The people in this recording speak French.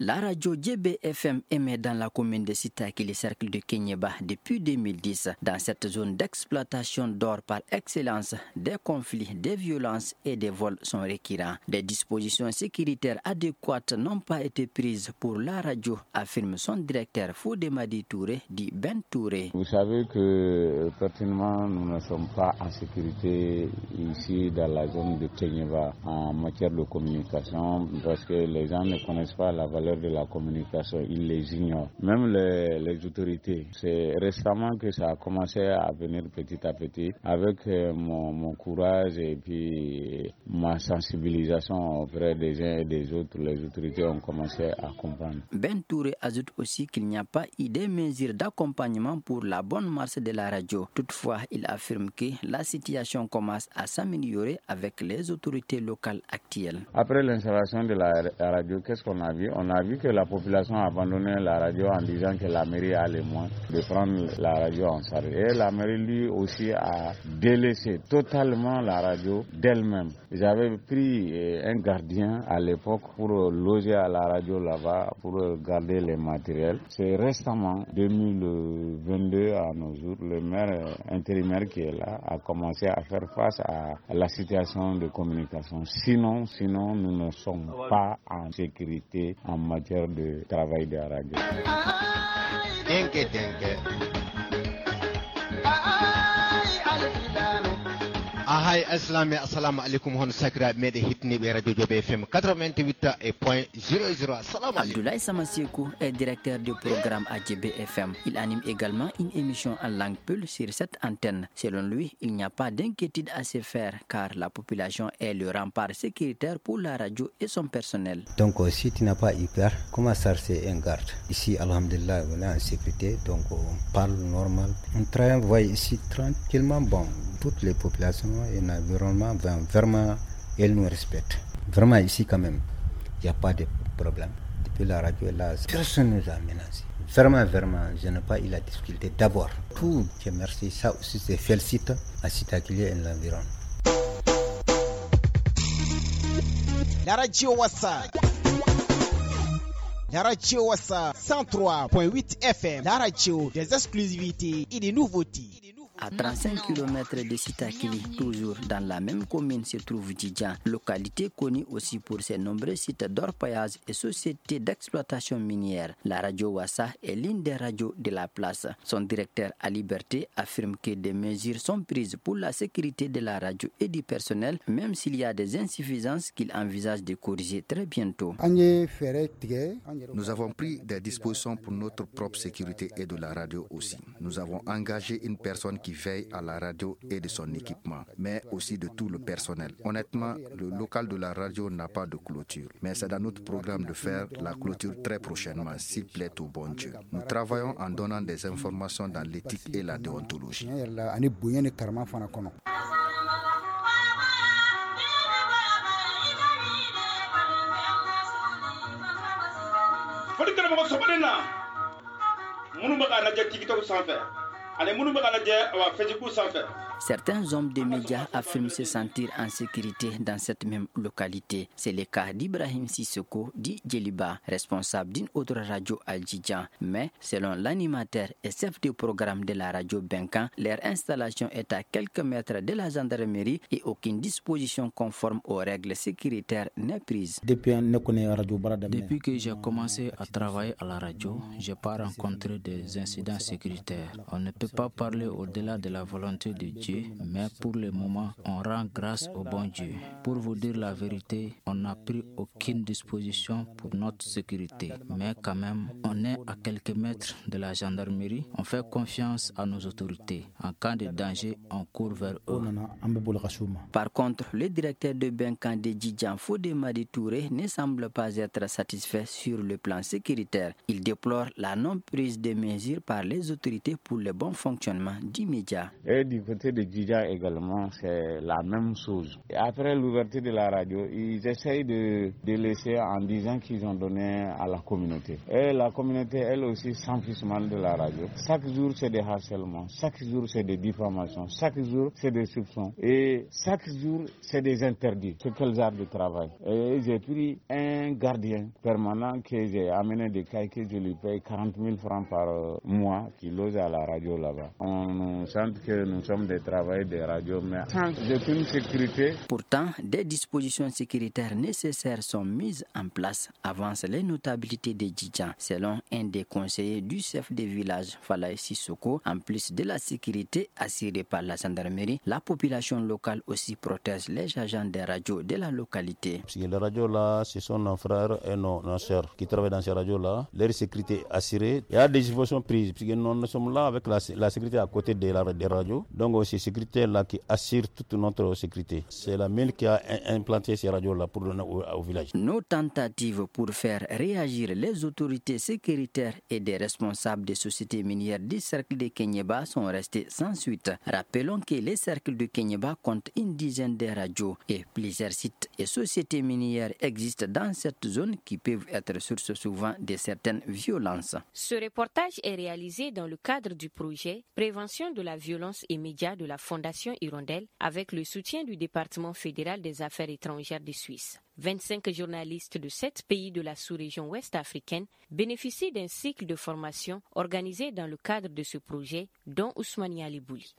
La radio JBFM émet dans la commune de Sitaki, le cercle de Kenyeba, depuis 2010. Dans cette zone d'exploitation d'or par excellence, des conflits, des violences et des vols sont récurrents. Des dispositions sécuritaires adéquates n'ont pas été prises pour la radio, affirme son directeur Fodemadi Touré, dit Ben Touré. Vous savez que pertinemment, nous ne sommes pas en sécurité ici dans la zone de Kenyeba en matière de communication parce que les gens ne connaissent pas la valeur de la communication, ils les ignorent. Même les autorités. C'est récemment que ça a commencé à venir petit à petit avec mon courage et puis ma sensibilisation auprès des uns et des autres. Les autorités ont commencé à comprendre. Ben Touré ajoute aussi qu'il n'y a pas eu de mesures d'accompagnement pour la bonne marche de la radio. Toutefois, il affirme que la situation commence à s'améliorer avec les autorités locales actuelles. Après l'installation de la radio, qu'est-ce qu'on a vu? On a vu que la population a abandonné la radio en disant que la mairie a les moyens de prendre la radio en charge. Et la mairie, lui aussi, a délaissé totalement la radio d'elle-même. J'avais pris un gardien à l'époque pour loger à la radio là-bas, pour garder les matériels. C'est récemment, 2022 à nos jours, le maire intérimaire qui est là a commencé à faire face à la situation de communication. Sinon, nous ne sommes pas en sécurité en matière de travail de la radio. Ahay assalamu alaikum hon sakra mede hitni be radio JBFM 88.00. Assalamu alaikum. Abdoulaye Samasekou est directeur du programme à JBFM. Il anime également une émission en langue peul sur cette antenne. Selon lui, il n'y a pas d'inquiétude à se faire car la population est le rempart sécuritaire pour la radio et son personnel. Donc si tu n'as pas eu peur, comment ça c'est un garde? Ici, alhamdulillah, on est en sécurité, donc on parle normal. On travaille ici tranquillement, bon. Toutes les populations et l'environnement, vraiment, elles nous respectent. Vraiment, ici, quand même, il n'y a pas de problème. Depuis la radio, là, personne ne nous a menacé. Vraiment, je n'ai pas eu la difficulté. D'abord, tout, je remercie. Ça aussi, c'est félicite à Sitaki et l'environnement. La radio WhatsApp. La radio WhatsApp 103.8 FM. La radio des exclusivités et des nouveautés. À 35 km de Sitakili, toujours dans la même commune, se trouve Djidjan, localité connue aussi pour ses nombreux sites d'orpaillage et sociétés d'exploitation minière. La radio Wassa est l'une des radios de la place. Son directeur à Liberté affirme que des mesures sont prises pour la sécurité de la radio et du personnel, même s'il y a des insuffisances qu'il envisage de corriger très bientôt. Nous avons pris des dispositions pour notre propre sécurité et de la radio aussi. Nous avons engagé une personne qui veille à la radio et de son équipement, mais aussi de tout le personnel. Honnêtement, le local de la radio n'a pas de clôture, mais c'est dans notre programme de faire la clôture très prochainement, s'il plaît au bon Dieu. Nous travaillons en donnant des informations dans l'éthique et la déontologie. Certains hommes des médias affirment se sentir en sécurité dans cette même localité. C'est le cas d'Ibrahim Sissoko, dit Djeliba, responsable d'une autre radio à Djidjan. Mais selon l'animateur et chef du programme de la radio Benkan, leur installation est à quelques mètres de la gendarmerie et aucune disposition conforme aux règles sécuritaires n'est prise. Depuis que j'ai commencé à travailler à la radio, je n'ai pas rencontré des incidents sécuritaires. On ne peut pas parler au-delà de la volonté de Dieu, mais pour le moment, on rend grâce au bon Dieu. Pour vous dire la vérité, on n'a pris aucune disposition pour notre sécurité. Mais quand même, on est à quelques mètres de la gendarmerie. On fait confiance à nos autorités. En cas de danger, on court vers eux. Par contre, le directeur de Benkan de Djidjan, Fodemadi Touré, ne semble pas être satisfait sur le plan sécuritaire. Il déplore la non-prise de mesures par les autorités pour le bon fonctionnement du média. Et du côté communauté de Djidja également, c'est la même chose. Et après l'ouverture de la radio, ils essayent de laisser en disant qu'ils ont donné à la communauté. Et la communauté, elle aussi, s'en fiche mal de la radio. Chaque jour, c'est des harcèlements. Chaque jour, c'est des diffamations. Chaque jour, c'est des soupçons. Et chaque jour, c'est des interdits. C'est quel genre de travail. Et j'ai pris un gardien permanent que j'ai amené des cailles que je lui paye 40 000 francs par mois qui loge à la radio là-bas. On nous sent que nous sommes des travailleurs des radios, mais sans aucune sécurité. Pourtant, des dispositions sécuritaires nécessaires sont mises en place, avancent les notabilités de Djidja, selon un des conseillers du chef de village, Falaye Sissoko. En plus de la sécurité assurée par la gendarmerie, la population locale aussi protège les agents des radios de la localité. Parce que les radios là, ce sont nos frères et nos sœurs qui travaillent dans ces radios là. Leur sécurité est assurée. Il y a des dispositions prises, parce que nous sommes là avec la sécurité à côté des radios. Donc c'est sécurité là qui assure toute notre sécurité. C'est la mine qui a implanté ces radios là pour donner au village. Nos tentatives pour faire réagir les autorités sécuritaires et des responsables des sociétés minières du cercle de Kéniéba sont restées sans suite. Rappelons que les cercles de Kéniéba comptent une dizaine de radios et plusieurs sites et sociétés minières existent dans cette zone qui peuvent être source souvent de certaines violences. Ce reportage est réalisé dans le cadre du projet Prévention de la violence et médias de la Fondation Hirondelle avec le soutien du département fédéral des affaires étrangères de Suisse. 25 journalistes de 7 pays de la sous-région ouest africaine bénéficient d'un cycle de formation organisé dans le cadre de ce projet, dont Ousmane Ali Bouli.